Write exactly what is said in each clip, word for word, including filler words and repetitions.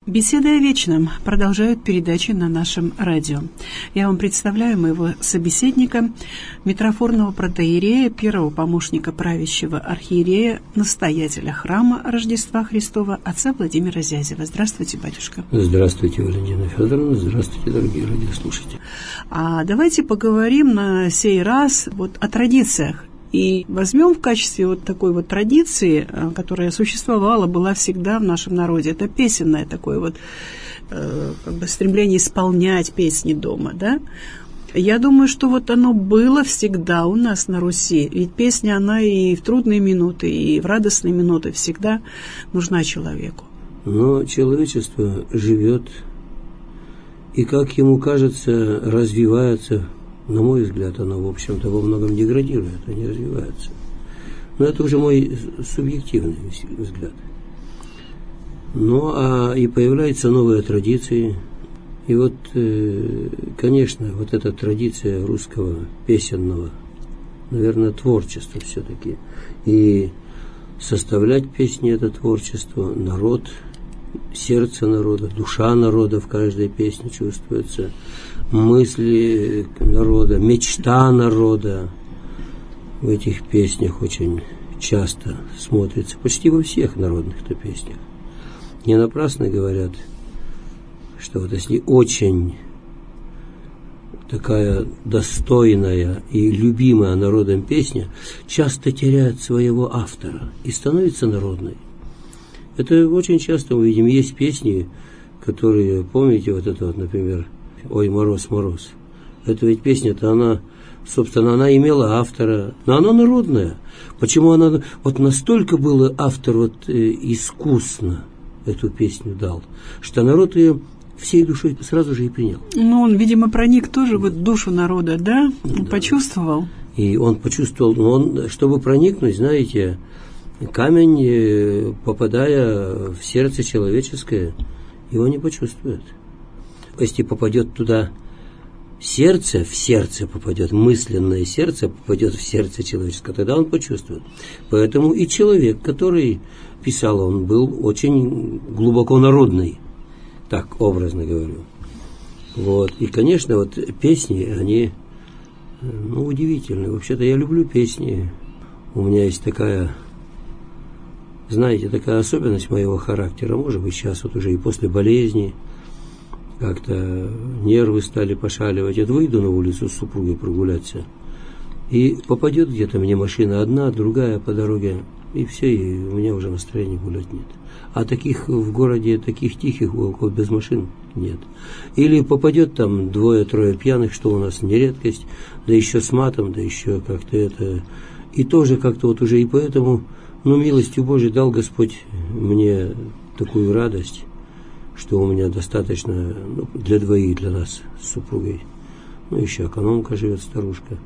Беседы о вечном продолжают передачи на нашем радио. Я вам представляю моего собеседника, митрофорного протоиерея, первого помощника правящего архиерея, настоятеля храма Рождества Христова, отца Владимира Зязева. Здравствуйте, батюшка. Здравствуйте, Валентина Федоровна. Здравствуйте, дорогие радиослушатели. А давайте поговорим на сей раз вот о традициях. И возьмем в качестве вот такой вот традиции, которая существовала, была всегда в нашем народе, это песенное такое вот э, как бы стремление исполнять песни дома, да? Я думаю, что вот оно было всегда у нас на Руси, ведь песня, она и в трудные минуты, и в радостные минуты всегда нужна человеку. Но человечество живет и, как ему кажется, развивается. На мой взгляд, оно, в общем-то, во многом деградирует, а не развивается. Но это уже мой субъективный взгляд. Ну, а и появляются новые традиции. И вот, конечно, вот эта традиция русского песенного, наверное, творчества все-таки. И составлять песни – это творчество, народ, сердце народа, душа народа в каждой песне чувствуется, мысли народа, мечта народа в этих песнях очень часто смотрится, почти во всех народных-то песнях. Не напрасно говорят, что вот если очень такая достойная и любимая народом песня часто теряет своего автора и становится народной. Это очень часто мы видим. Есть песни, которые, помните, вот это вот, например, «Ой, мороз, мороз». Это ведь песня-то, она, собственно, она имела автора, но она народная. Почему она, вот настолько был автор вот э, искусно эту песню дал, что народ ее всей душой сразу же и принял. Ну, он, видимо, проник тоже в душу народа, да? Он да. почувствовал. И он почувствовал, но он, чтобы проникнуть, знаете, камень, попадая в сердце человеческое, его не почувствует. Если попадет туда сердце, в сердце попадет, мысленное сердце попадет в сердце человеческое, тогда он почувствует. Поэтому и человек, который писал, он был очень глубоко народный, так образно говорю. Вот. И, конечно, вот песни, они ну, удивительные. Вообще-то я люблю песни. У меня есть такая, знаете, такая особенность моего характера, может быть, сейчас вот уже и после болезни, как-то нервы стали пошаливать. Я выйду на улицу с супругой прогуляться, и попадет где-то мне машина одна, другая по дороге, и все, и у меня уже настроения гулять нет. А таких в городе, таких тихих уголков без машин нет. Или попадет там двое-трое пьяных, что у нас не редкость, да еще с матом, да еще как-то это... И тоже как-то вот уже и поэтому, ну, милостью Божией дал Господь мне такую радость, что у меня достаточно, ну, для двоих, для нас с супругой, ну, еще экономка живет, старушка,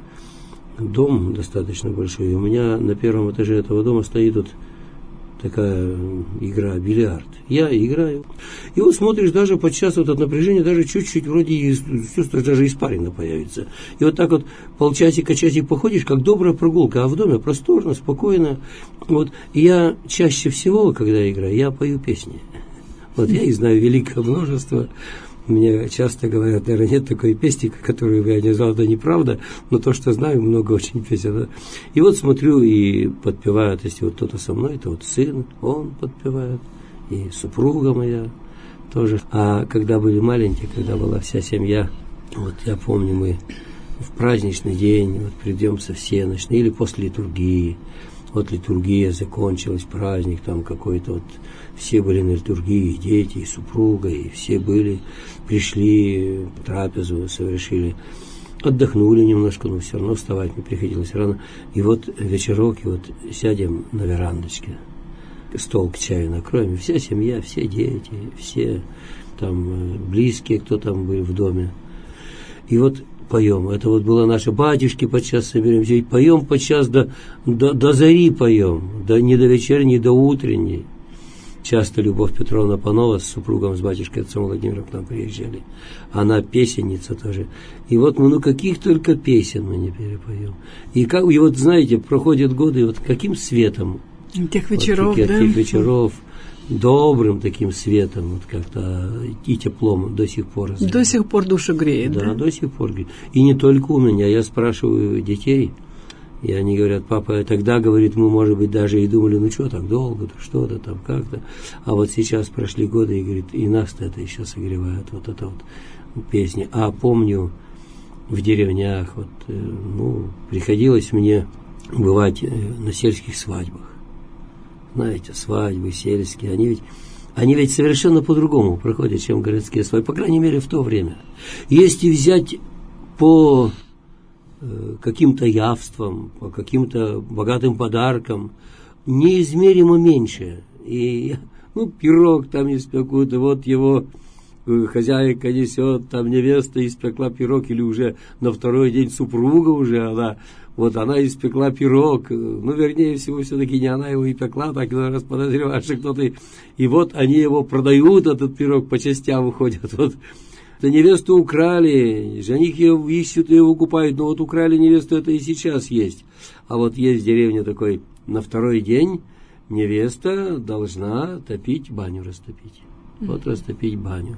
дом достаточно большой, и у меня на первом этаже этого дома стоит вот такая игра, бильярд. Я играю. И вот смотришь, даже подчас вот от напряжения, даже чуть-чуть вроде и чувствуешь, даже испарина появится. И вот так вот полчасика, часик походишь, как добрая прогулка, а в доме просторно, спокойно. Вот. И я чаще всего, когда играю, я пою песни. Вот я их знаю великое множество. Мне часто говорят, наверное, нет такой песни, которую я не знал, да неправда, но то, что знаю, много очень песен. Да? И вот смотрю и подпевают, если вот кто-то со мной, это вот сын, он подпевает, и супруга моя тоже. А когда были маленькие, когда была вся семья, вот я помню, мы в праздничный день вот придем со всеночной или после литургии. Вот литургия закончилась, праздник там какой-то, вот все были на литургии, и дети, и супруга, и все были, пришли, трапезу совершили, отдохнули немножко, но все равно вставать мне приходилось рано. И вот вечерок, и вот сядем на верандочке, стол к чаю накроем, и вся семья, все дети, все там близкие, кто там был в доме. И вот поем. Это вот было наше батюшки подчас соберемся, и поем подчас до, до, до зари поем, до, не до вечерней, до утренней. Часто Любовь Петровна Панова с супругом, с батюшкой отцом Владимиром к нам приезжали. Она песенница тоже. И вот мы, ну каких только песен мы не перепоем. И, как, и вот знаете, проходят годы, и вот каким светом тех вечеров, вот, да? тех вечеров, добрым таким светом, вот как-то и теплом до сих пор. До сих пор душу греет, да? Да, до сих пор греет. И не только у меня. Я спрашиваю детей, и они говорят: папа, тогда, говорит, мы, может быть, даже и думали, ну что так долго-то, что-то там, как-то. А вот сейчас прошли годы, и, говорит, и нас-то это еще согревает, вот это вот песни. А помню, в деревнях, вот, ну, приходилось мне бывать на сельских свадьбах. Знаете, свадьбы сельские, они ведь, они ведь совершенно по-другому проходят, чем городские свадьбы, по крайней мере, в то время. Если взять по э, каким-то явствам, по каким-то богатым подаркам, неизмеримо меньше. И, ну, пирог там испекут, и вот его хозяйка несет, там невеста испекла пирог, или уже на второй день супруга уже, она, вот она испекла пирог, ну, вернее всего, все-таки не она его и пекла, так раз подозреваешь, что кто-то, и вот они его продают, этот пирог, по частям выходят, вот. Невесту украли, жених ее ищут и его купают, но вот украли невесту, это и сейчас есть. А вот есть в деревне такой, на второй день невеста должна топить, баню растопить. Вот растопить баню.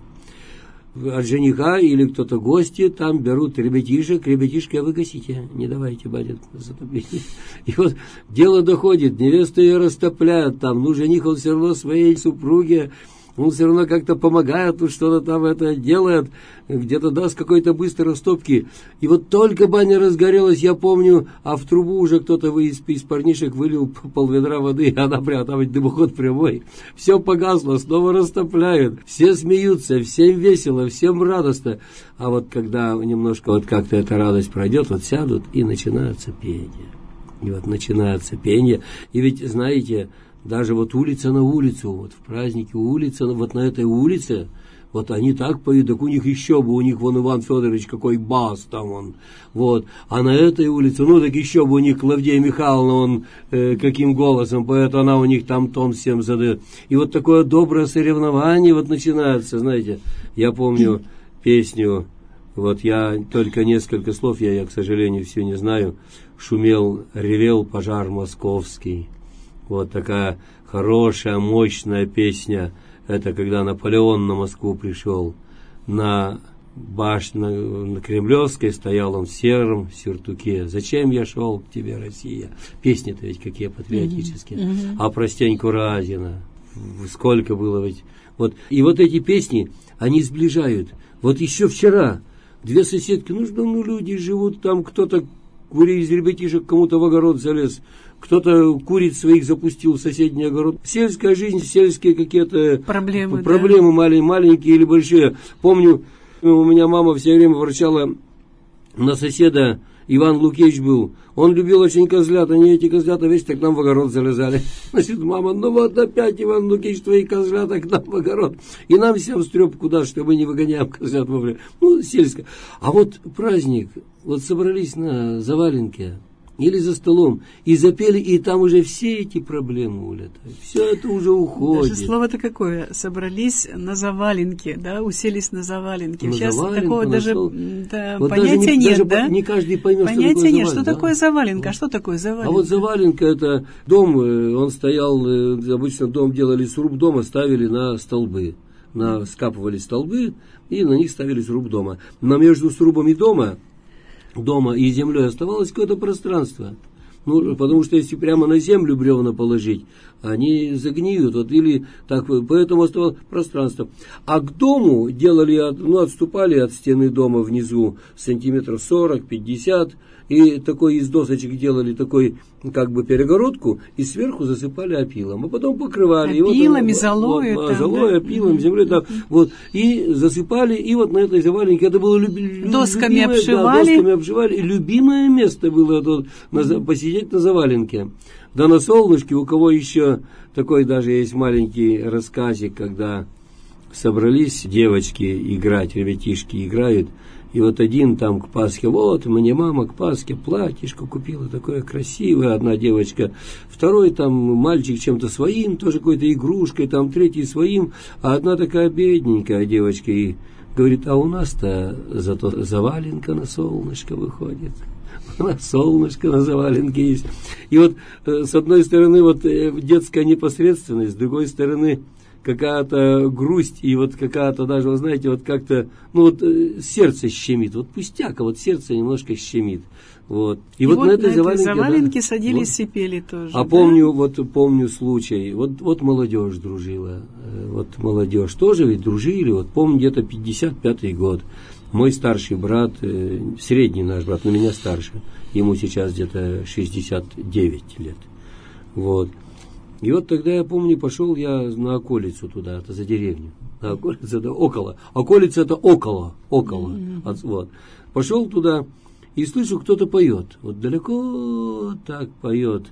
От жениха или кто-то гости там берут ребятишек, ребятишки, а вы гасите, не давайте, батя, затопить. И вот дело доходит, невесту ее растопляют там, ну, жених, он все равно своей супруге, он все равно как-то помогает, ну, что-то там это делает, где-то даст какой-то быстрой растопки. И вот только баня разгорелась, я помню, а в трубу уже кто-то из, из парнишек вылил полведра воды, и она прям, там ведь дымоход прямой. Все погасло, снова растопляют, все смеются, всем весело, всем радостно. А вот когда немножко вот как-то эта радость пройдет, вот сядут, и начинается пение. И вот начинается пение. И ведь, знаете, даже вот улица на улицу, вот в празднике улица, вот на этой улице, вот они так поют, так у них еще бы, у них вон Иван Федорович, какой бас там он, вот, а на этой улице, ну так еще бы у них Клавдия Михайловна, он э, каким голосом поет, она у них там тон всем задает. И вот такое доброе соревнование вот начинается, знаете, я помню песню, вот я только несколько слов, я, я, к сожалению, все не знаю, шумел, ревел пожар московский. Вот такая хорошая, мощная песня. Это когда Наполеон на Москву пришел. На башне, на Кремлевской стоял он в сером сюртуке. «Зачем я шел к тебе, Россия?» Песни-то ведь какие патриотические. Mm-hmm. А про Стеньку Разина. Сколько было ведь. Вот. И вот эти песни, они сближают. Вот еще вчера две соседки, ну что, ну люди живут там, кто-то из ребятишек кому-то в огород залез, кто-то куриц своих запустил в соседний огород. Сельская жизнь, сельские какие-то проблемы, проблемы да? маленькие, маленькие или большие. Помню, у меня мама все время ворчала на соседа, Иван Лукич был. Он любил очень козлят, они эти козлята весь так к нам в огород залезали. Значит, мама, ну вот опять, Иван Лукич, твои козлята к нам в огород. И нам всем стрёп куда, чтобы не выгоняем козлят вовремя. Ну, сельское. А вот праздник, вот собрались на заваленке или за столом, и запели, и там уже все эти проблемы улетают. Все это уже уходит. Даже слово-то какое? Собрались на заваленке, да, уселись на заваленке. На Сейчас заваленку, такого даже да, вот понятия даже не, нет, даже да? Не каждый поймет, понятия что такое нет, заваленка. Что да? такое заваленка? А что такое заваленка? А вот заваленка, это дом, он стоял, обычно дом делали, сруб дома ставили на столбы. На, скапывали столбы, и на них ставили сруб дома. Но между срубом и дома дома и землей оставалось какое-то пространство. Ну, потому что если прямо на землю бревна положить, они загниют. Вот, или так, поэтому оставалось пространство. А к дому делали, ну, отступали от стены дома внизу сантиметров сорок-пятьдесят, и такой из досочек делали такой, как бы, перегородку, и сверху засыпали опилом, а потом покрывали. Опилами, вот, золой. Вот, золой, опилом, землей, так, вот, и засыпали, и вот на этой заваленке, это было люби, досками любимое, обшивали. Да, досками обшивали, и любимое место было это, на, посидеть на заваленке. Да на солнышке, у кого еще такой даже есть маленький рассказик, когда собрались девочки играть, ребятишки играют, и вот один там к Пасхе, вот мне мама к Пасхе платьишко купила, такое красивое, одна девочка, второй там мальчик чем-то своим, тоже какой-то игрушкой, там третий своим, а одна такая бедненькая девочка, и говорит, а у нас-то зато заваленка на солнышко выходит. У нас солнышко на заваленке есть. И вот с одной стороны вот детская непосредственность, с другой стороны какая-то грусть, и вот какая-то даже, вы знаете, вот как-то, ну вот сердце щемит, вот пустяк, а вот сердце немножко щемит. Вот. И, и вот, вот на этой на заваленке, заваленке да, садились вот. И пели тоже. А да? помню, вот помню случай, вот, вот молодежь дружила, вот молодежь тоже ведь дружили, вот помню где-то пятьдесят пятый год. Мой старший брат, средний наш брат, но меня старше, ему сейчас где-то шестьдесят девять лет. Вот. И вот тогда, я помню, пошел я на околицу туда, это за деревню. На околицу это около. Околица это около. Около. Mm-hmm. От, вот. Пошел туда и слышу, кто-то поет. Вот далеко так поет.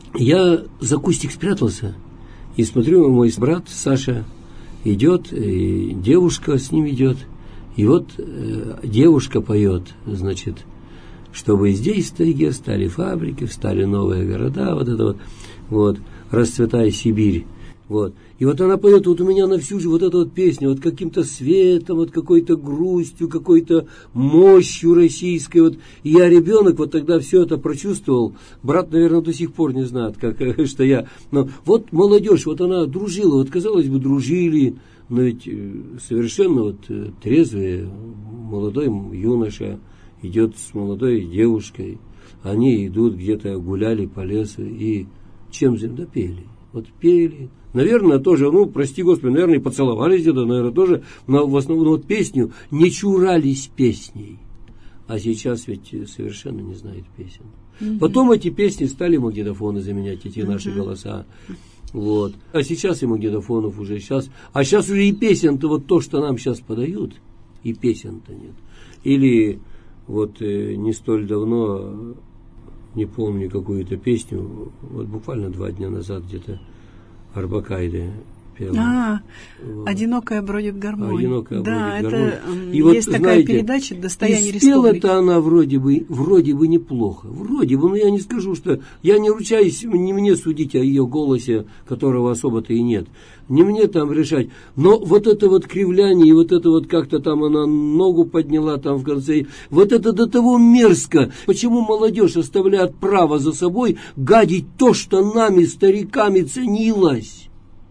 Я за кустик спрятался и смотрю, мой брат Саша идет, и девушка с ним идет. И вот э, девушка поет, значит, чтобы здесь в тайге стали фабрики, встали новые города, вот это вот, вот, расцветай Сибирь, вот. И вот она поет вот у меня на всю же вот эту вот песню, вот каким-то светом, вот какой-то грустью, какой-то мощью российской, вот. И я ребенок, вот тогда все это прочувствовал, брат, наверное, до сих пор не знает, как, что я, но вот молодежь, вот она дружила, вот, казалось бы, дружили, но ведь совершенно вот трезвый молодой юноша идет с молодой девушкой, они идут где-то, гуляли по лесу и чем же, да пели, вот пели, наверное, тоже, ну, прости Господи, наверное, и поцеловались где-то, наверное, тоже, но в основном вот песню, не чурались песней, а сейчас ведь совершенно не знает песен. Mm-hmm. Потом эти песни стали магнитофоны заменять, эти mm-hmm. наши голоса. Вот. А сейчас и магнитофонов уже сейчас. А сейчас уже и песен-то вот то, что нам сейчас подают, и песен-то нет. Или вот э, не столь давно, не помню какую-то песню, вот буквально два дня назад где-то Арбакайте пела. А, вот. «Одинокая бродит гармонь». «Одинокая да, бродит это гармонь». И есть вот, такая знаете, передача «Достояние и республики». спела-то она вроде бы, вроде бы неплохо. Вроде бы, но я не скажу, что... Я не ручаюсь, не мне судить о ее голосе, которого особо-то и нет. Не мне там решать. Но вот это вот кривляние, вот это вот как-то там она ногу подняла там в конце. Вот это до того мерзко. Почему молодежь оставляет право за собой гадить то, что нами, стариками, ценилось?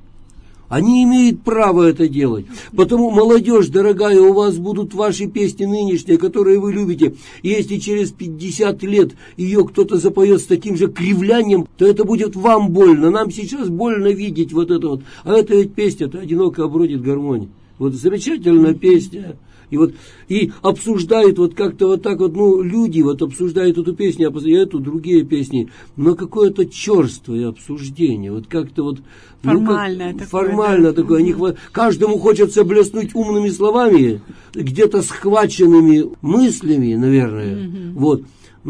Они имеют право это делать. Потому, молодежь, дорогая, у вас будут ваши песни нынешние, которые вы любите. И если через пятьдесят лет ее кто-то запоет с таким же кривлянием, то это будет вам больно. Нам сейчас больно видеть вот это вот. А это ведь песня-то «Одиноко бродит гармонь». Вот замечательная песня. И вот и обсуждают вот как-то вот так вот, ну, люди вот обсуждают эту песню, а эту, другие песни, но какое-то черствое обсуждение, вот как-то вот... Формальное ну, как, такое. Формально да? такое. Угу. Них, каждому хочется блеснуть умными словами, где-то схваченными мыслями, наверное, угу. вот.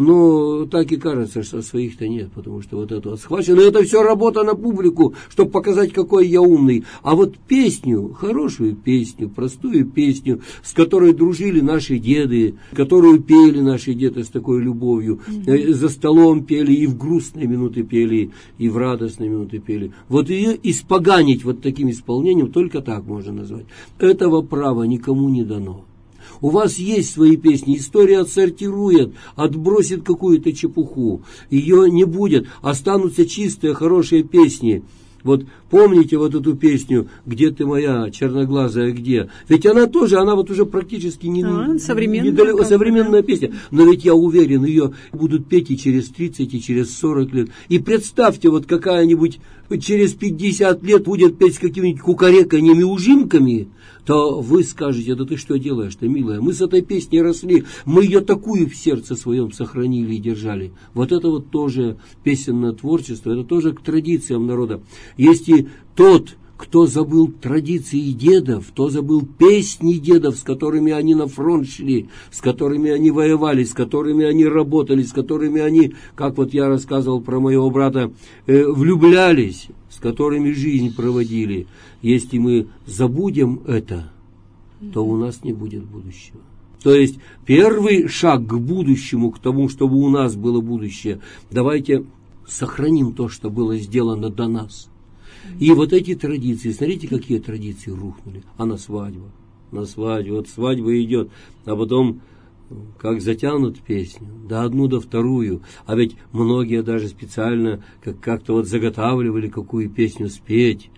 Но так и кажется, что своих-то нет, потому что вот это вот схвачено, это все работа на публику, чтобы показать, какой я умный. А вот песню, хорошую песню, простую песню, с которой дружили наши деды, которую пели наши деды с такой любовью, mm-hmm. за столом пели, и в грустные минуты пели, и в радостные минуты пели. Вот ее испоганить вот таким исполнением только так можно назвать. Этого права никому не дано. У вас есть свои песни, история отсортирует, отбросит какую-то чепуху, ее не будет, останутся чистые, хорошие песни. Вот помните вот эту песню «Где ты моя, черноглазая, где?» Ведь она тоже, она вот уже практически не, а, современная, недалеко, современная песня. Но ведь я уверен, ее будут петь и через тридцать, и через сорок лет. И представьте, вот какая-нибудь через пятьдесят лет будет петь с какими-нибудь кукареканьями, ужимками, то вы скажете: да ты что делаешь-то, милая? Мы с этой песней росли, мы ее такую в сердце своем сохранили и держали. Вот это вот тоже песенное творчество, это тоже к традициям народа. Есть и тот, кто забыл традиции дедов, кто забыл песни дедов, с которыми они на фронт шли, с которыми они воевали, с которыми они работали, с которыми они, как вот я рассказывал про моего брата, э, влюблялись, с которыми жизнь проводили. Если мы забудем это, то у нас не будет будущего. То есть первый шаг к будущему, к тому, чтобы у нас было будущее, давайте сохраним то, что было сделано до нас. И вот эти традиции, смотрите, какие традиции рухнули. А на свадьбу, на свадьбу, вот свадьба идет, а потом как затянут песню, да одну, да вторую. А ведь многие даже специально как- как-то вот заготавливали, какую песню спеть.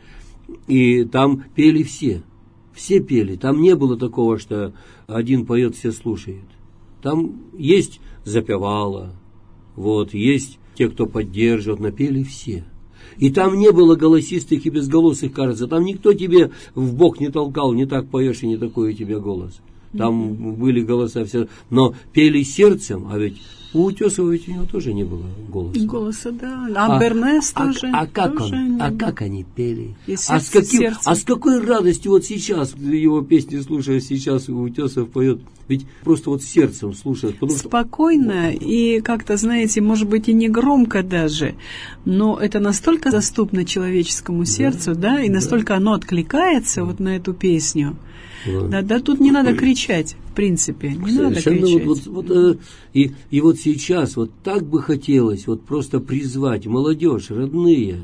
И там пели все. Все пели. Там не было такого, что один поет, все слушают. Там есть запевала, вот, есть те, кто поддерживает, напели все. И там не было голосистых и безголосых, кажется. Там никто тебе в бок не толкал, не так поешь, и не такой у тебя голос. Там mm-hmm. были голоса все, но пели сердцем, а ведь у Утесова ведь у него тоже не было голоса. Голоса, да. А, а Бернес а, тоже. А, а, как, тоже он, а как они пели? Сердце, а, с каким, а с какой радостью вот сейчас его песни слушая, сейчас Утесов поет, ведь просто вот сердцем слушает. Спокойно что... и как-то, знаете, может быть и не громко даже, но это настолько доступно человеческому сердцу, да, да и настолько да. оно откликается да. вот на эту песню. Вот. Да, да, тут не надо кричать, в принципе, не Совершенно надо кричать. Вот, вот, вот, и, и вот сейчас вот так бы хотелось вот просто призвать молодежь, родные,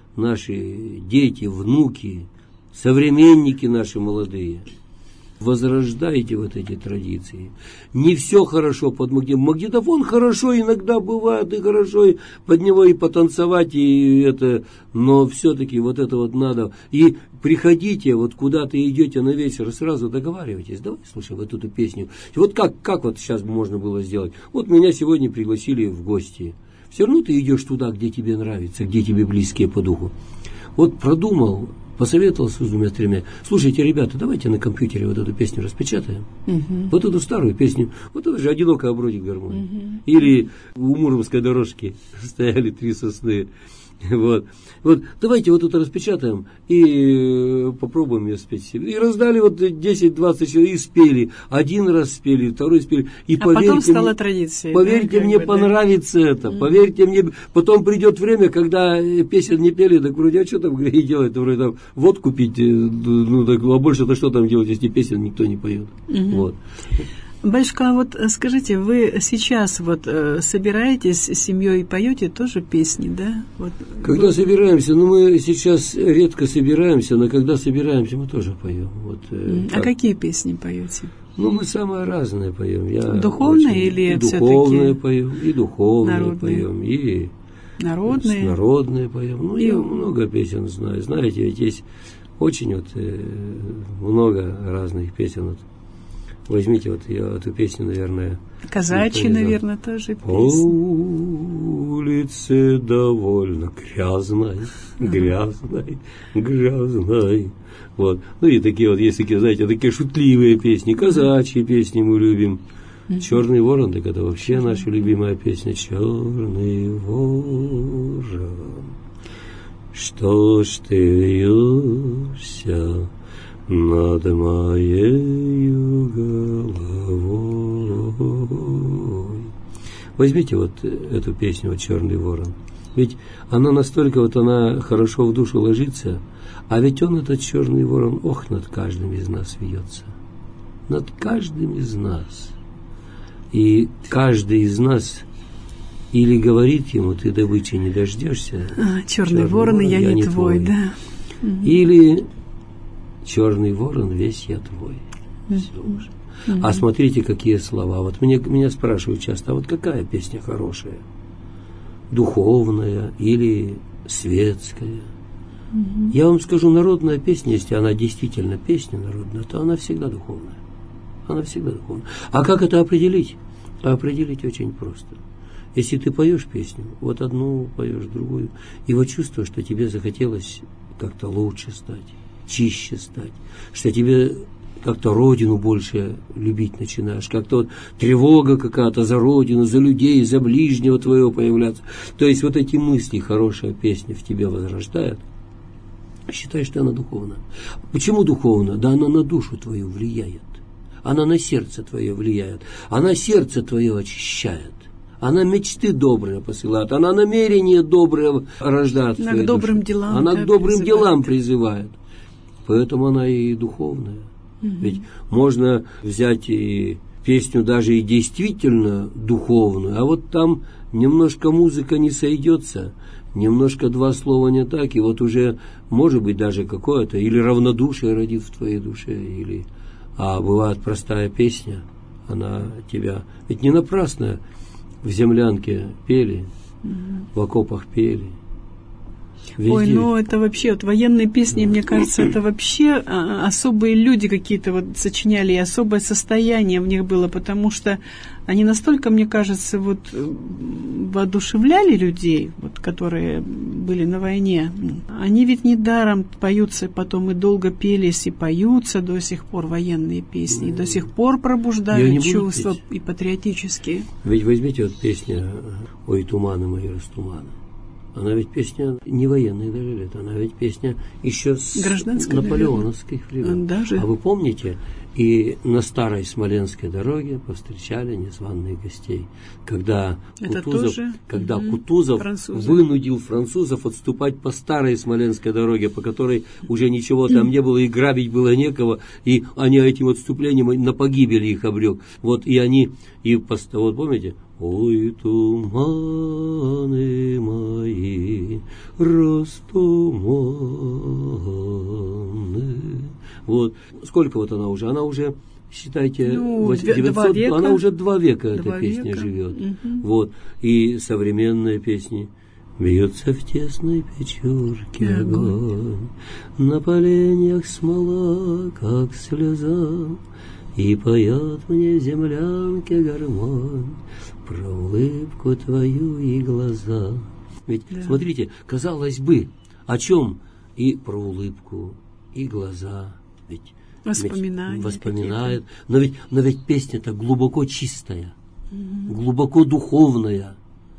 наши дети, внуки, современники наши молодые. Возрождайте вот эти традиции. Не все хорошо под магнитофон. Магнитофон хорошо иногда бывает, и хорошо и под него и потанцевать, и это, но все-таки вот это вот надо. И приходите, вот куда-то идете на вечер, сразу договаривайтесь. Давай слушаем вот эту песню. Вот как, как вот сейчас можно было сделать? Вот меня сегодня пригласили в гости. Все равно ты идешь туда, где тебе нравится, где тебе близкие по духу. Вот продумал, посоветовался с двумя-тремя. Слушайте, ребята, давайте на компьютере вот эту песню распечатаем. Uh-huh. Вот эту старую песню. Вот это же «Одинокая бродит гармония». Uh-huh. Или у Муромской дорожки стояли три сосны. Вот. Вот, давайте вот это распечатаем и попробуем ее спеть. И раздали вот десять-двадцать человек и спели. Один раз спели, второй спели. И а потом стала мне, традицией. Поверьте да, мне, бы, понравится да. это. Mm-hmm. Поверьте мне, потом придет время, когда песен не пели, так вроде, а что там грех делать? Вроде там водку пить, ну так, а больше-то что там делать, если песен никто не поет. Mm-hmm. Вот. Баюшка, а вот скажите, вы сейчас вот э, собираетесь с семьей и поете тоже песни, да? Вот. Когда вы... собираемся, ну мы сейчас редко собираемся, но когда собираемся, мы тоже поем. Вот, э, а какие песни поете? Ну, мы самое разное поем. Я духовное очень, или и все-таки? Духовное поем, и духовное народные. поем, и народные. народные поем. Ну, и... я много песен знаю. Знаете, ведь есть очень вот э, много разных песен. Вот. Возьмите вот я эту песню, наверное. Казачьи, наверное, тоже песня. По улице довольно грязной, грязной, грязной. Вот. Ну и такие вот, есть такие, знаете, такие шутливые песни, казачьи песни мы любим. Черный ворон, так это вообще наша любимая песня. Черный ворон, что ж ты вьешься над моею головой. Возьмите вот эту песню вот «Черный ворон». Ведь она настолько вот она хорошо в душу ложится, а ведь он, этот черный ворон, ох, над каждым из нас вьется. Над каждым из нас. И каждый из нас или говорит ему, ты добычи не дождешься. А, черный, черный ворон, ворон, я, я не твой, твой. Да. Или черный ворон, весь я твой. Mm-hmm. Все уже. Mm-hmm. А смотрите, какие слова. Вот мне, меня спрашивают часто, а вот какая песня хорошая? Духовная или светская? Mm-hmm. Я вам скажу, народная песня, если она действительно песня народная, то она всегда духовная. Она всегда духовная. А как это определить? А определить очень просто. Если ты поешь песню, вот одну поешь, другую, и вот чувствуешь, что тебе захотелось как-то лучше стать, чище стать, что тебе как-то родину больше любить начинаешь, как-то вот тревога какая-то за родину, за людей, за ближнего твоего появляться. То есть вот эти мысли, хорошая песня в тебе возрождает, считай, что она духовна. Почему духовна? Да она на душу твою влияет, она на сердце твое влияет, она сердце твое очищает. Она мечты добрые посылает, она намерения добрые рождает. Она к добрым душе. делам. Она да, к добрым призывает. делам призывает. Поэтому она и духовная. Угу. Ведь можно взять и песню даже и действительно духовную, а вот там немножко музыка не сойдется, немножко два слова не так, и вот уже может быть даже какое-то или равнодушие родит в твоей душе, или а бывает простая песня, она тебя... Ведь не напрасно в землянке пели, mm-hmm. в окопах пели. Везде. Ой, ну это вообще, вот военные песни, мне кажется, это вообще а, особые люди какие-то вот сочиняли, и особое состояние в них было, потому что они настолько, мне кажется, вот воодушевляли людей, вот, которые были на войне. Они ведь недаром поются, потом и долго пелись, и поются до сих пор военные песни, и до сих пор пробуждают чувства и патриотические. Ведь возьмите вот песню «Ой, туманы мои растуманы». Она ведь песня не военных даже лет, она ведь песня еще с наполеоновских времен. Даже. А вы помните, и на старой Смоленской дороге повстречали незваных гостей, когда Это Кутузов, тоже? когда угу. Кутузов Французы. вынудил французов отступать по старой Смоленской дороге, по которой уже ничего там не было, и грабить было некого, и они этим отступлением на погибель их обрек. Вот, и они, и вот помните, «Ой, туманы мои, растуманы». Вот. Сколько вот она уже? Она уже, считайте, ну, девятьсот, века. Она уже два века, два эта песня века. живет. Угу. Вот. И современные песни. Бьется в тесной печурке огонь, на поленьях смола, как слеза, и поет мне в землянке гармонь про улыбку твою и глаза. Ведь, да. смотрите, казалось бы, о чем и про улыбку, и глаза. Ведь, воспоминания. Ведь воспоминает. Но ведь, но ведь песня-то глубоко чистая, угу. глубоко духовная.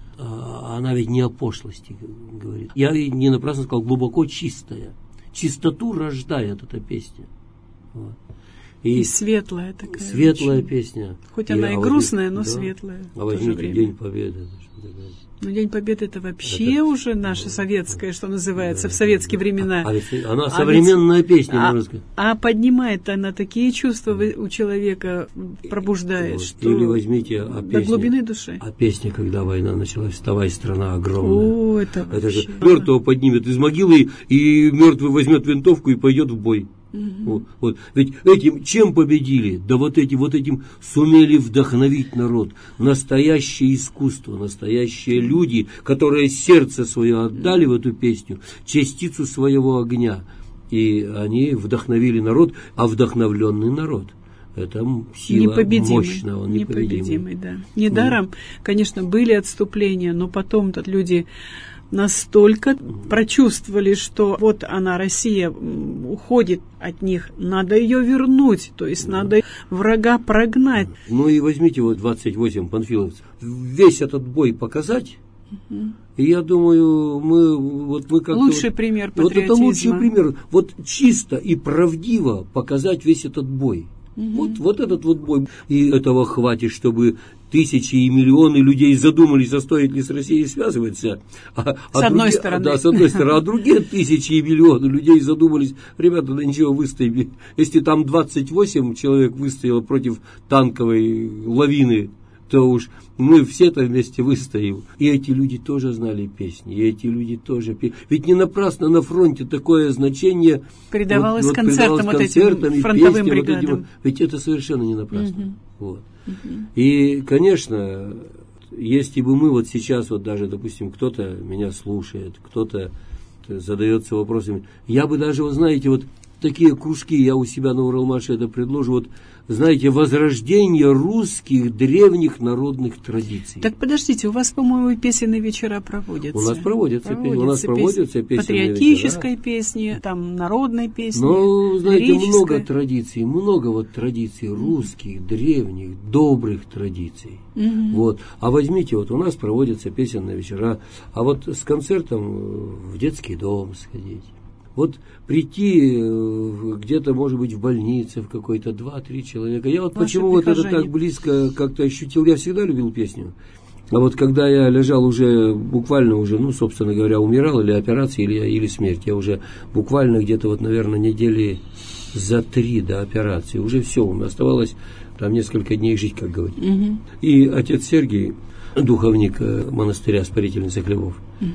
Она ведь не о пошлости говорит. Я не напрасно сказал, глубоко чистая. Чистоту рождает эта песня. Вот. И, и светлая такая. Светлая очень. Песня. Хоть и, она и а грустная, но да. светлая. А возьмите День Победы. Ну, День Победы это вообще это, уже наша советская, что называется, да, в советские времена. А ведь она современная а ведь, песня, а, можно сказать. А поднимает она такие чувства у человека, пробуждает, вот. что Или возьмите о песне, до глубины души. А песня, когда война началась, «Вставай, страна огромная». О, это, это вообще. же мертвого поднимет из могилы, и мертвый возьмет винтовку и пойдет в бой. Угу. Вот, вот. Ведь этим чем победили? Да вот этим, вот этим сумели вдохновить народ. Настоящее искусство, настоящие люди, которые сердце свое отдали в эту песню, частицу своего огня. И они вдохновили народ, а вдохновленный народ — это сила непобедимый, мощная, он непобедимый. непобедимый, да. Недаром, конечно, были отступления, но потом-то люди настолько прочувствовали, что вот она, Россия, уходит от них, надо ее вернуть, то есть да. надо врага прогнать. Ну и возьмите вот двадцать восемь панфиловцев, весь этот бой показать, угу. и я думаю, мы вот мы как-то... Лучший вот, пример патриотизма. Вот это лучший пример, вот чисто и правдиво показать весь этот бой. Угу. Вот, вот этот вот бой. И этого хватит, чтобы тысячи и миллионы людей задумались, а стоит ли с Россией связываться. А, с а одной другие, стороны. Да, с одной стороны. А другие тысячи и миллионы людей задумались, ребята, да ничего, выстояли. Если там двадцать восемь человек выстояло против танковой лавины, то уж мы все-то вместе выстоим. И эти люди тоже знали песни, и эти люди тоже пели. Ведь не напрасно на фронте такое значение передавалось вот, концертам, вот, вот этим фронтовым песням, бригадам. Вот этим, ведь это совершенно не напрасно. Угу. Вот. Угу. И, конечно, если бы мы вот сейчас, вот даже, допустим, кто-то меня слушает, кто-то задается вопросами, я бы даже, вот знаете, вот такие кружки, я у себя на Уралмаше это предложу, вот, знаете, возрождение русских древних народных традиций. Так подождите, у вас, по-моему, песенные вечера проводятся. У нас проводятся, проводятся, у нас проводятся песни, песенные патриотической вечера. Песни, там народной песни. Ну, знаете, лирической. много традиций, много вот традиций русских, древних, добрых традиций. Угу. Вот. А возьмите, вот у нас проводятся песенные вечера, а вот с концертом в детский дом сходить. Вот прийти где-то, может быть, в больнице, в какой-то два-три человека. Я вот Ваши почему вот это так близко как-то ощутил. Я всегда любил песню. А вот когда я лежал уже, буквально уже, ну, собственно говоря, умирал, или операция, или, или смерть, я уже буквально где-то вот, наверное, недели за три до операции. Уже все, у меня оставалось там несколько дней жить, как говорить. Угу. И отец Сергий, духовник монастыря Спасительных Хлебов, угу.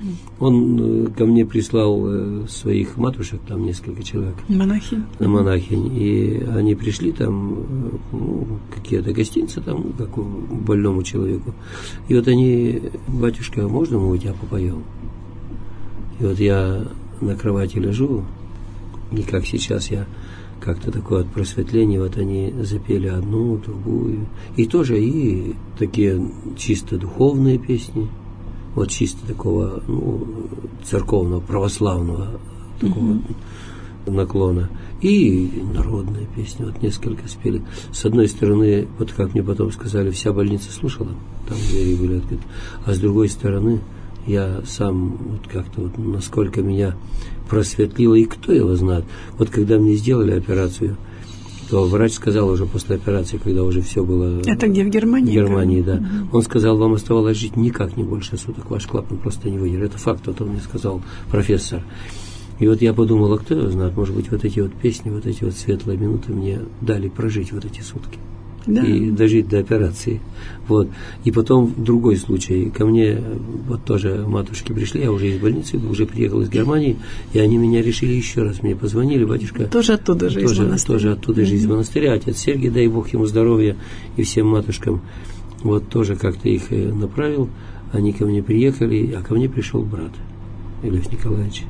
он ко мне прислал своих матушек, там несколько человек. Монахинь. Монахинь. И они пришли там, ну, какие-то гостинцы там, как больному человеку. И вот они, батюшка, можно мы у тебя попоем? И вот я на кровати лежу, и как сейчас я как-то такое от просветления, вот они запели одну, другую. И тоже и такие чисто духовные песни, вот чисто такого, ну, церковного, православного такого mm-hmm. наклона. И народные песни, вот несколько спели. С одной стороны, вот как мне потом сказали, вся больница слушала, там двери были открыты, а с другой стороны, я сам вот как-то вот насколько меня просветлило, и кто его знает. Вот когда мне сделали операцию, то врач сказал уже после операции, когда уже все было... Это где, в Германии? В Германии, да. Угу. Он сказал, вам оставалось жить никак не больше суток, ваш клапан просто не выдержит. Это факт, вот он мне сказал, профессор. И вот я подумал, а кто его знает, может быть, вот эти вот песни, вот эти вот светлые минуты мне дали прожить вот эти сутки. Да. И дожить до операции. Вот. И потом другой случай. Ко мне вот тоже матушки пришли, я уже из больницы, уже приехал из Германии, и они меня решили еще раз. Мне позвонили, батюшка. Тоже оттуда же тоже, из монастыря. Тоже оттуда mm-hmm. же из монастыря. Отец Сергий, дай Бог ему здоровья, и всем матушкам. Вот тоже как-то их направил. Они ко мне приехали, а ко мне пришел брат Лев Николаевич.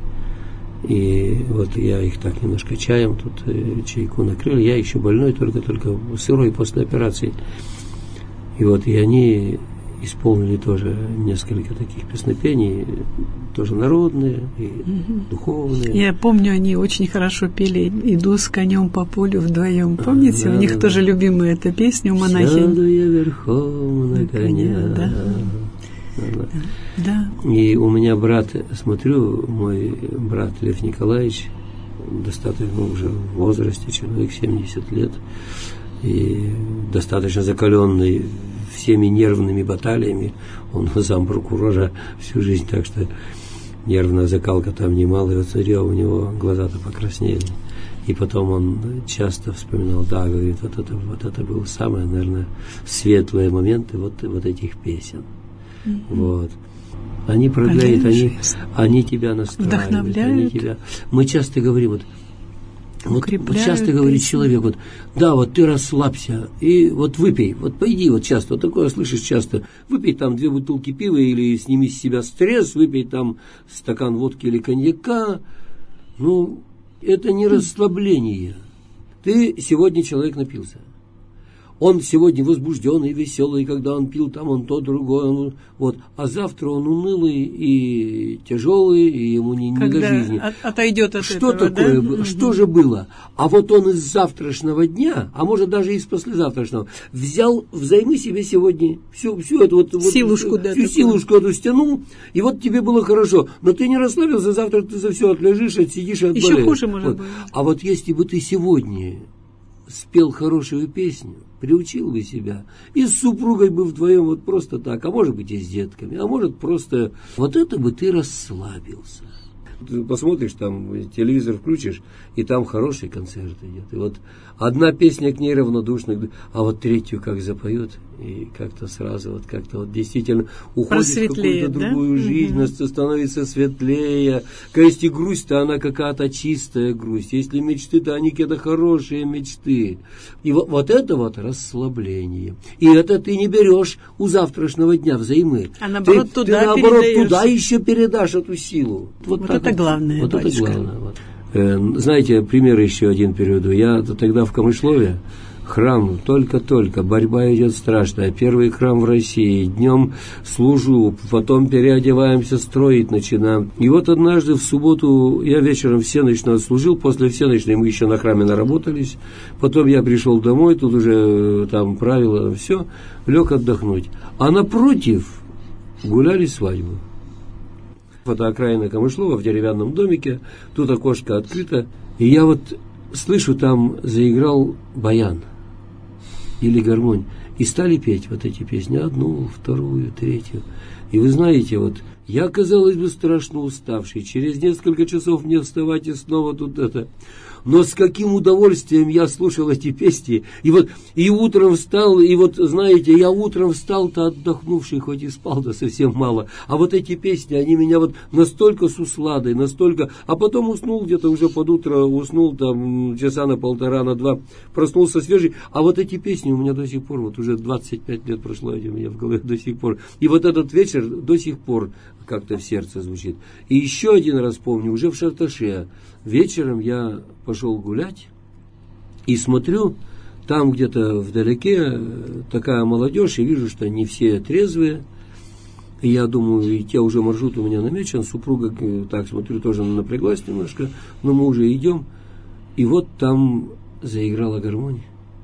И вот я их так немножко чаем тут э, чайку накрыли. Я еще больной, только-только сырой после операции. И вот и они исполнили тоже несколько таких песнопений, тоже народные и угу. духовные. Я помню, они очень хорошо пели «Иду с конем по полю вдвоем». Помните, а, да, у них да, тоже да. любимая эта песня у монахинь. «Сяду я верхом на коня». Да. Да. Да. И у меня брат, смотрю, мой брат Лев Николаевич, достаточно ну, уже в возрасте, человек семьдесят лет, и достаточно закаленный всеми нервными баталиями. Он зампрокурора всю жизнь, так что нервная закалка там немало. И вот смотрю, у него глаза-то покраснели. И потом он часто вспоминал, да, говорит, вот это, вот это был самые, наверное, светлые моменты вот, вот этих песен. Mm-hmm. Вот. Они продляют, они, они тебя настраивают, вдохновляют. Они тебя... Мы часто говорим, вот, вот, вот часто говорит человек, вот, да, вот ты расслабься, и вот выпей, вот пойди, вот часто, вот такое слышишь часто, выпей там две бутылки пива, или сними с себя стресс, выпей там стакан водки или коньяка. Ну, это не расслабление. Ты сегодня человек напился. Он сегодня возбужденный, веселый, когда он пил, там он то, другое, он, вот. А завтра он унылый и тяжелый, и ему не, не до жизни. От, отойдет от что этого, такое, да? Что же было? А вот он из завтрашнего дня, а может даже из послезавтрашнего, взял взаймы себе сегодня всю, всю эту вот, силушку, вот, да, всю силушку эту стянул, и вот тебе было хорошо. Но ты не расслабился, завтра ты за все отлежишь, отсидишь и отболеешь. Еще хуже может вот. быть. А вот если бы ты сегодня спел хорошую песню, приучил бы себя, и с супругой бы вдвоем вот просто так, а может быть и с детками, а может просто, вот это бы ты расслабился. Ты посмотришь, там телевизор включишь, и там хороший концерт идет. И вот одна песня к ней равнодушна, а вот третью как запоют, и как-то сразу вот как-то вот действительно уходит в какую-то другую да? жизнь, угу. становится светлее. Если грусть-то она какая-то чистая грусть, если мечты, то они какие-то хорошие мечты. И вот, вот это вот расслабление. И это ты не берешь у завтрашнего дня взаймы. А наоборот, ты, туда ты наоборот туда еще передашь эту силу. Вот, вот так это вот, главное, вот батюшка. это главное. Вот. Э, знаете, пример еще один приведу. Я тогда в Камышлове, храм только-только, борьба идет страшная. Первый храм в России. Днем служу, потом переодеваемся, строить начинаем. И вот однажды в субботу я вечером всеночно отслужил, после всеночной мы еще на храме наработались. Потом я пришел домой, тут уже там правила, все, лег отдохнуть. А напротив гуляли свадьбу. Это окраина Камышлова в деревянном домике, тут окошко открыто. И я вот слышу, там заиграл баян или гармонь. И стали петь вот эти песни, одну, вторую, третью. И вы знаете, вот я, казалось бы, страшно уставший. Через несколько часов мне вставать и снова тут это. но с каким удовольствием я слушал эти песни. И вот и утром встал, и вот, знаете, я утром встал-то отдохнувший, хоть и спал-то совсем мало. А вот эти песни, они меня вот настолько с усладой, настолько... А потом уснул где-то уже под утро, уснул там часа на полтора, на два, проснулся свежий. А вот эти песни у меня до сих пор, вот уже двадцать пять лет прошло, они у меня в голове до сих пор. И вот этот вечер до сих пор как-то в сердце звучит. И еще один раз помню, уже в Шарташе, вечером я пошел гулять и смотрю, там где-то вдалеке такая молодежь, и вижу, что не все трезвые. И я думаю, и те уже маршрут у меня намечен, супруга, так смотрю, тоже напряглась немножко, но мы уже идем. И вот там заиграла гармония.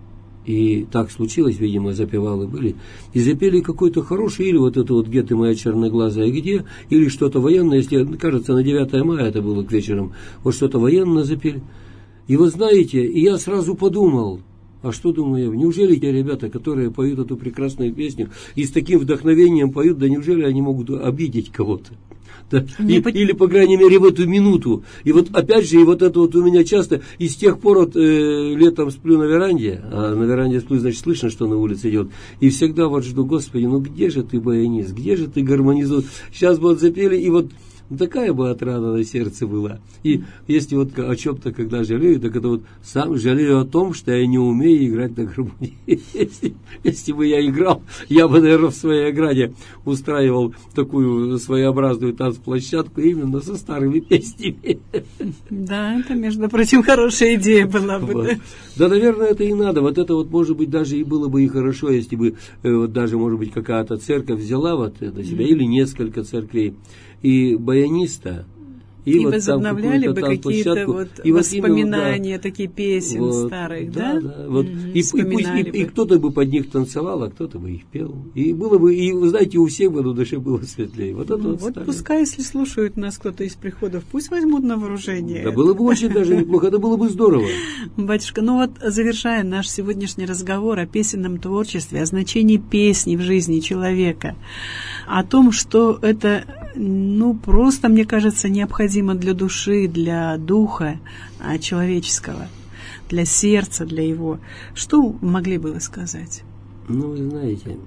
И так случилось, видимо, запевалы были. И запели какой-то хороший, или вот это вот «Где ты, моя черноглазая, где?» Или что-то военное, если, кажется, на девятое мая это было к вечерам. Вот что-то военное запели. И вы знаете, и я сразу подумал, а что думаю я, неужели те ребята, которые поют эту прекрасную песню и с таким вдохновением поют, да неужели они могут обидеть кого-то? Да, и, по... Или, по крайней мере, в эту минуту. И вот опять же, и вот это вот у меня часто, и с тех пор вот, э, летом сплю на веранде, а на веранде сплю, значит, слышно, что на улице идет, и всегда вот жду, Господи, ну где же ты, баянист, где же ты, гармонизует? Сейчас бы вот запели, и вот такая бы отрада на сердце была. И если вот о чем-то, когда жалею, так это вот сам жалею о том, что я не умею играть на гармонии. Если, если бы я играл, я бы, наверное, в своей ограде устраивал такую своеобразную танцплощадку именно со старыми песнями. Да, это, между прочим, хорошая идея была бы. Вот. Да? Да, наверное, это и надо. Вот это вот, может быть, даже и было бы и хорошо, если бы э, вот даже, может быть, какая-то церковь взяла вот это себя, mm-hmm. или несколько церквей, и баяниста, и, и вот возобновляли бы какие-то вот и воспоминания, вот, да, такие песен вот, старых, да? Да, да. Вот. Mm-hmm. И, и, пусть, и, и кто-то бы под них танцевал, а кто-то бы их пел. И было бы, и вы знаете, у всех бы на душе было светлее. Вот, это ну, вот, вот пускай, если слушают нас кто-то из приходов, пусть возьмут на вооружение. Да, было бы очень даже неплохо, это было бы здорово. Батюшка, ну вот, завершая наш сегодняшний разговор о песенном творчестве, о значении песни в жизни человека, о том, что это, ну, просто, мне кажется, необходимо для души, для духа человеческого, для сердца, для его. Что могли бы вы сказать? Ну, вы знаете,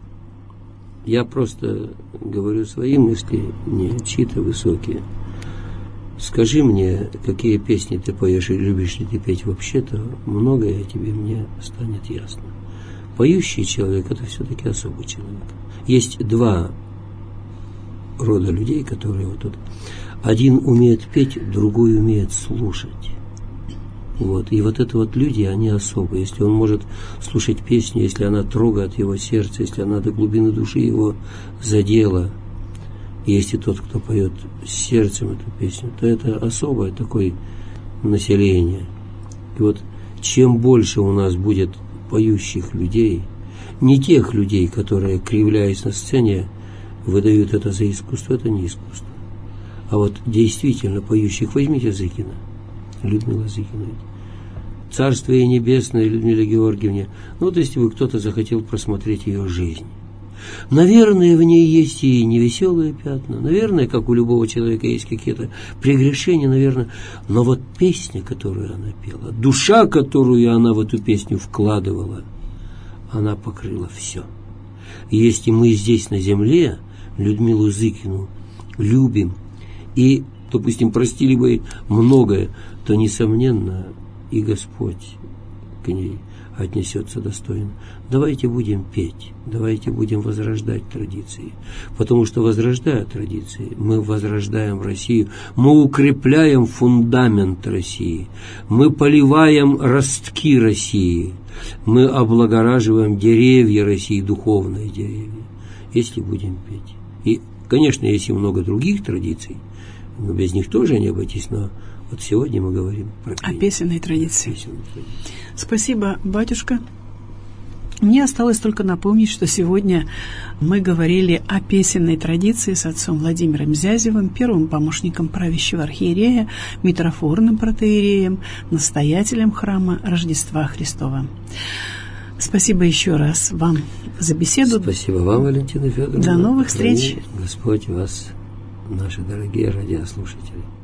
я просто говорю свои мысли, не чьи-то высокие. Скажи мне, какие песни ты поешь и любишь ли ты петь, вообще-то многое тебе мне станет ясно. Поющий человек – это все-таки особый человек. Есть два рода людей, которые вот тут. Один умеет петь, другой умеет слушать. Вот. И вот это вот люди, они особые. Если он может слушать песню, если она трогает его сердце, если она до глубины души его задела, и если тот, кто поет с сердцем эту песню, то это особое такое население. И вот чем больше у нас будет поющих людей, не тех людей, которые, кривляясь на сцене, выдают это за искусство, это не искусство. А вот действительно поющих, возьмите Зыкина, Людмила Зыкина, «Царство ей небесное» Людмиле Георгиевне. Ну вот если бы кто-то захотел просмотреть ее жизнь, наверное, в ней есть и невеселые пятна, наверное, как у любого человека есть какие-то прегрешения, наверное, но вот песня, которую она пела, душа, которую она в эту песню вкладывала, она покрыла все. И если мы здесь на земле Людмилу Зыкину любим и, допустим, простили бы многое, то, несомненно, и Господь к ней отнесется достойно. Давайте будем петь, давайте будем возрождать традиции, потому что, возрождая традиции, мы возрождаем Россию, мы укрепляем фундамент России, мы поливаем ростки России, мы облагораживаем деревья России, духовные деревья, если будем петь. И, конечно, есть и много других традиций, но без них тоже не обойтись, но вот сегодня мы говорим про пение. О песенной традиции. Песенной традиции. Спасибо, батюшка. Мне осталось только напомнить, что сегодня мы говорили о песенной традиции с отцом Владимиром Зязевым, первым помощником правящего архиерея, митрофорным протоиереем, настоятелем храма Рождества Христова. Спасибо еще раз вам за беседу. Спасибо вам, Валентина Федоровна. До новых встреч. Господь вас, наши дорогие радиослушатели.